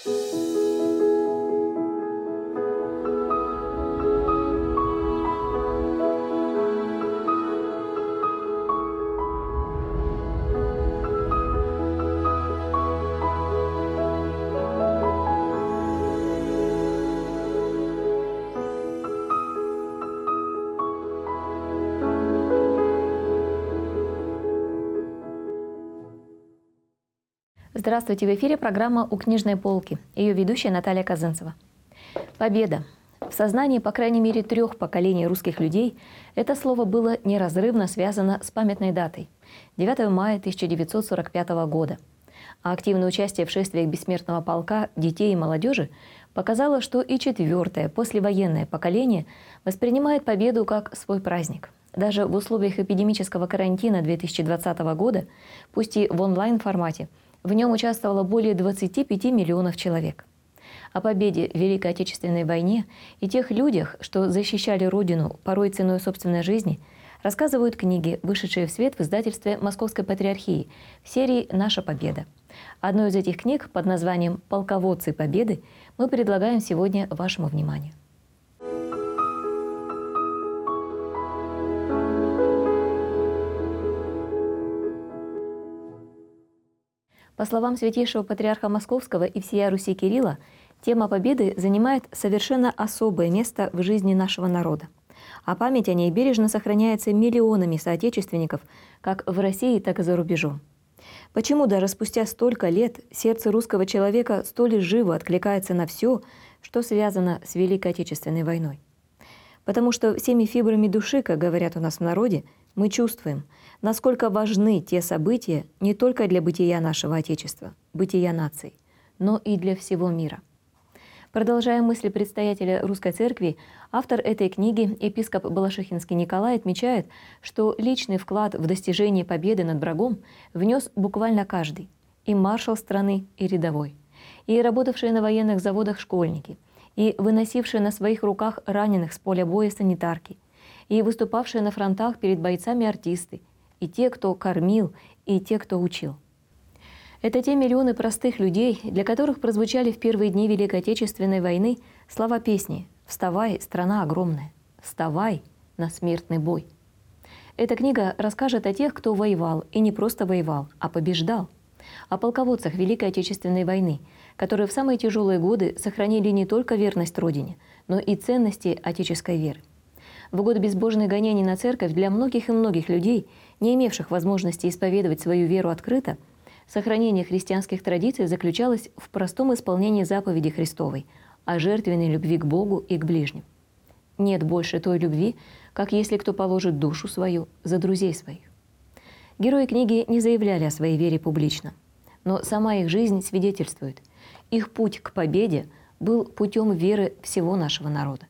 Здравствуйте, в эфире программа «У книжной полки». Ее ведущая Наталья Казанцева. Победа. В сознании, по крайней мере, 3 поколений русских людей это слово было неразрывно связано с памятной датой – 9 мая 1945 года. А активное участие в шествиях бессмертного полка детей и молодежи показало, что и 4-е послевоенное поколение воспринимает победу как свой праздник. Даже в условиях эпидемического карантина 2020 года, пусть и в онлайн-формате, в нем участвовало более 25 миллионов человек. О победе в Великой Отечественной войне и тех людях, что защищали Родину порой ценой собственной жизни, рассказывают книги, вышедшие в свет в издательстве Московской Патриархии в серии «Наша победа». Одну из этих книг под названием «Полководцы Победы» мы предлагаем сегодня вашему вниманию. По словам святейшего патриарха Московского и всея Руси Кирилла, тема победы занимает совершенно особое место в жизни нашего народа. А память о ней бережно сохраняется миллионами соотечественников как в России, так и за рубежом. Почему даже спустя столько лет сердце русского человека столь живо откликается на все, что связано с Великой Отечественной войной? Потому что всеми фибрами души, как говорят у нас в народе, мы чувствуем, насколько важны те события не только для бытия нашего Отечества, бытия наций, но и для всего мира. Продолжая мысли предстоятеля Русской Церкви, автор этой книги, епископ Балашихинский Николай, отмечает, что личный вклад в достижение победы над врагом внес буквально каждый – и маршал страны, и рядовой, и работавшие на военных заводах школьники, и выносившие на своих руках раненых с поля боя санитарки, и выступавшие на фронтах перед бойцами артисты, и те, кто кормил, и те, кто учил. Это те миллионы простых людей, для которых прозвучали в первые дни Великой Отечественной войны слова песни «Вставай, страна огромная! Вставай на смертный бой!». Эта книга расскажет о тех, кто воевал, и не просто воевал, а побеждал. О полководцах Великой Отечественной войны, которые в самые тяжелые годы сохранили не только верность Родине, но и ценности отеческой веры. В год безбожных гонений на церковь для многих и многих людей, не имевших возможности исповедовать свою веру открыто, сохранение христианских традиций заключалось в простом исполнении заповеди Христовой о жертвенной любви к Богу и к ближним. Нет больше той любви, как если кто положит душу свою за друзей своих. Герои книги не заявляли о своей вере публично, но сама их жизнь свидетельствует. Их путь к победе был путем веры всего нашего народа.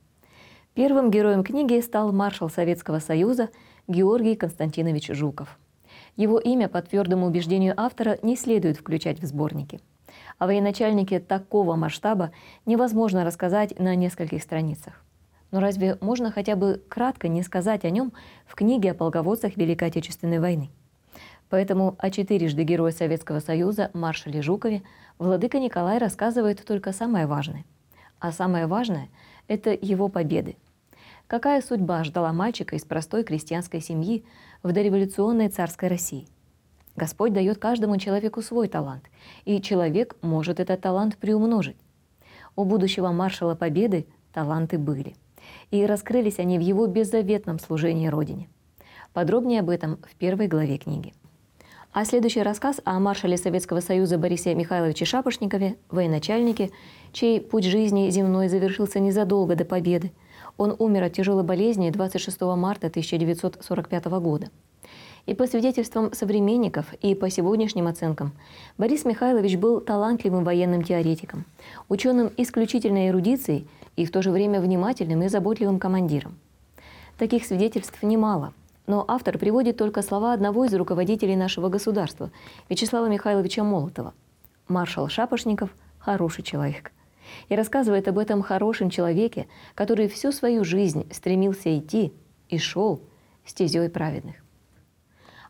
Первым героем книги стал маршал Советского Союза Георгий Константинович Жуков. Его имя, по твердому убеждению автора, не следует включать в сборники. О военачальнике такого масштаба невозможно рассказать на нескольких страницах. Но разве можно хотя бы кратко не сказать о нем в книге о полководцах Великой Отечественной войны? Поэтому о 4-жды Героя Советского Союза маршале Жукове владыка Николай рассказывает только самое важное. А самое важное – это его победы. Какая судьба ждала мальчика из простой крестьянской семьи в дореволюционной царской России? Господь дает каждому человеку свой талант, и человек может этот талант приумножить. У будущего маршала Победы таланты были, и раскрылись они в его беззаветном служении Родине. Подробнее об этом в 1 главе книги. А следующий рассказ о маршале Советского Союза Борисе Михайловиче Шапошникове, военачальнике, чей путь жизни земной завершился незадолго до победы. Он умер от тяжелой болезни 26 марта 1945 года. И по свидетельствам современников, и по сегодняшним оценкам, Борис Михайлович был талантливым военным теоретиком, ученым исключительной эрудицией и в то же время внимательным и заботливым командиром. Таких свидетельств немало, но автор приводит только слова одного из руководителей нашего государства, Вячеслава Михайловича Молотова. Маршал Шапошников – хороший человек. И рассказывает об этом хорошем человеке, который всю свою жизнь стремился идти и шел стезей праведных.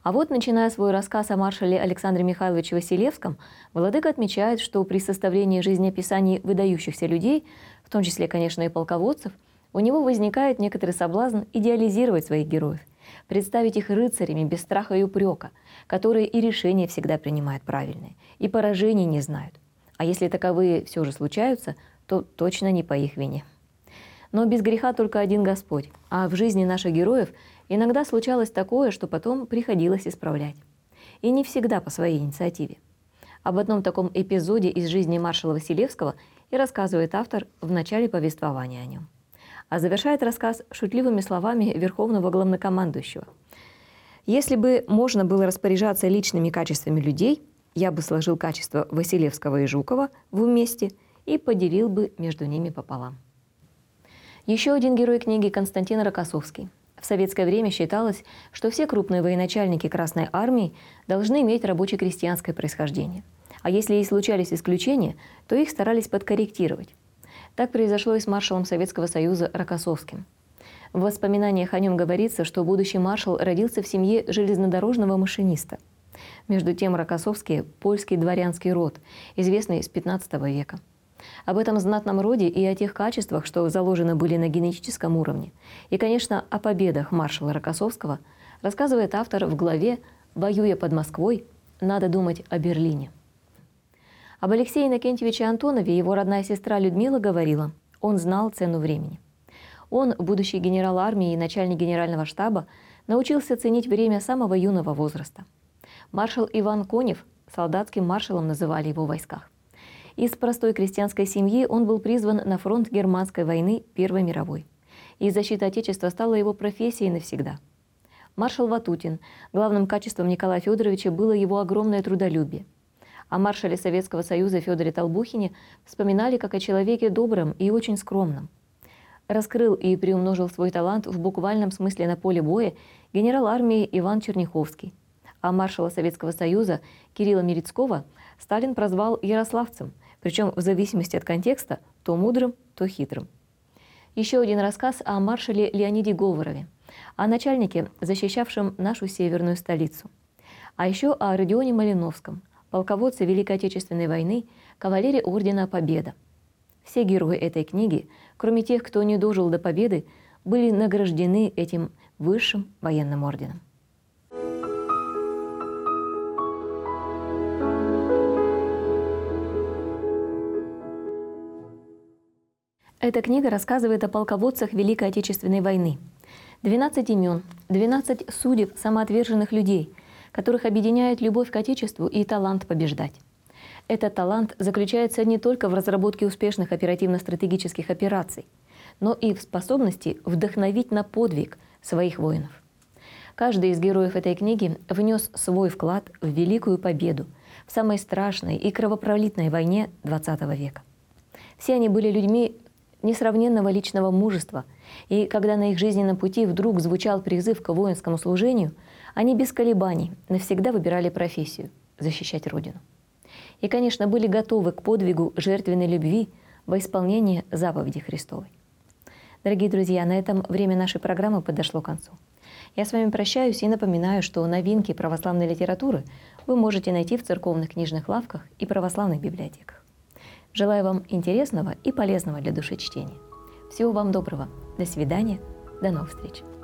А вот, начиная свой рассказ о маршале Александре Михайловиче Василевском, владыка отмечает, что при составлении жизнеописаний выдающихся людей, в том числе, конечно, и полководцев, у него возникает некоторый соблазн идеализировать своих героев, представить их рыцарями без страха и упрека, которые и решения всегда принимают правильные, и поражений не знают. А если таковые все же случаются, то точно не по их вине. Но без греха только один Господь, а в жизни наших героев иногда случалось такое, что потом приходилось исправлять. И не всегда по своей инициативе. Об одном таком эпизоде из жизни маршала Василевского и рассказывает автор в начале повествования о нем. А завершает рассказ шутливыми словами верховного главнокомандующего. «Если бы можно было распоряжаться личными качествами людей, я бы сложил качества Василевского и Жукова вместе и поделил бы между ними пополам». Еще один герой книги — Константин Рокоссовский. В советское время считалось, что все крупные военачальники Красной Армии должны иметь рабоче-крестьянское происхождение. А если и случались исключения, то их старались подкорректировать. Так произошло и с маршалом Советского Союза Рокоссовским. В воспоминаниях о нем говорится, что будущий маршал родился в семье железнодорожного машиниста. Между тем Рокоссовский – польский дворянский род, известный с XV века. Об этом знатном роде и о тех качествах, что заложены были на генетическом уровне, и, конечно, о победах маршала Рокоссовского рассказывает автор в главе «Воюя под Москвой, надо думать о Берлине». Об Алексее Иннокентьевиче Антонове его родная сестра Людмила говорила: он знал цену времени. Он, будущий генерал армии и начальник генерального штаба, научился ценить время самого юного возраста. Маршал Иван Конев солдатским маршалом называли его в войсках. Из простой крестьянской семьи он был призван на фронт Германской войны Первой мировой. И защита Отечества стала его профессией навсегда. Маршал Ватутин. Главным качеством Николая Федоровича было его огромное трудолюбие. О маршале Советского Союза Федоре Толбухине вспоминали как о человеке добром и очень скромном. Раскрыл и приумножил свой талант в буквальном смысле на поле боя генерал армии Иван Черняховский. А маршала Советского Союза Кирилла Мерецкого Сталин прозвал ярославцем, причем в зависимости от контекста то мудрым, то хитрым. Еще один рассказ о маршале Леониде Говорове, о начальнике, защищавшем нашу северную столицу. А еще о Родионе Малиновском, полководце Великой Отечественной войны, кавалере ордена Победа. Все герои этой книги, кроме тех, кто не дожил до победы, были награждены этим высшим военным орденом. Эта книга рассказывает о полководцах Великой Отечественной войны. 12 имен, 12 судеб самоотверженных людей, которых объединяет любовь к Отечеству и талант побеждать. Этот талант заключается не только в разработке успешных оперативно-стратегических операций, но и в способности вдохновить на подвиг своих воинов. Каждый из героев этой книги внес свой вклад в великую победу в самой страшной и кровопролитной войне XX века. Все они были людьми несравненного личного мужества, и когда на их жизненном пути вдруг звучал призыв к воинскому служению, они без колебаний навсегда выбирали профессию – защищать Родину. И, конечно, были готовы к подвигу жертвенной любви во исполнение заповеди Христовой. Дорогие друзья, на этом время нашей программы подошло к концу. Я с вами прощаюсь и напоминаю, что новинки православной литературы вы можете найти в церковных книжных лавках и православных библиотеках. Желаю вам интересного и полезного для души чтения. Всего вам доброго. До свидания. До новых встреч.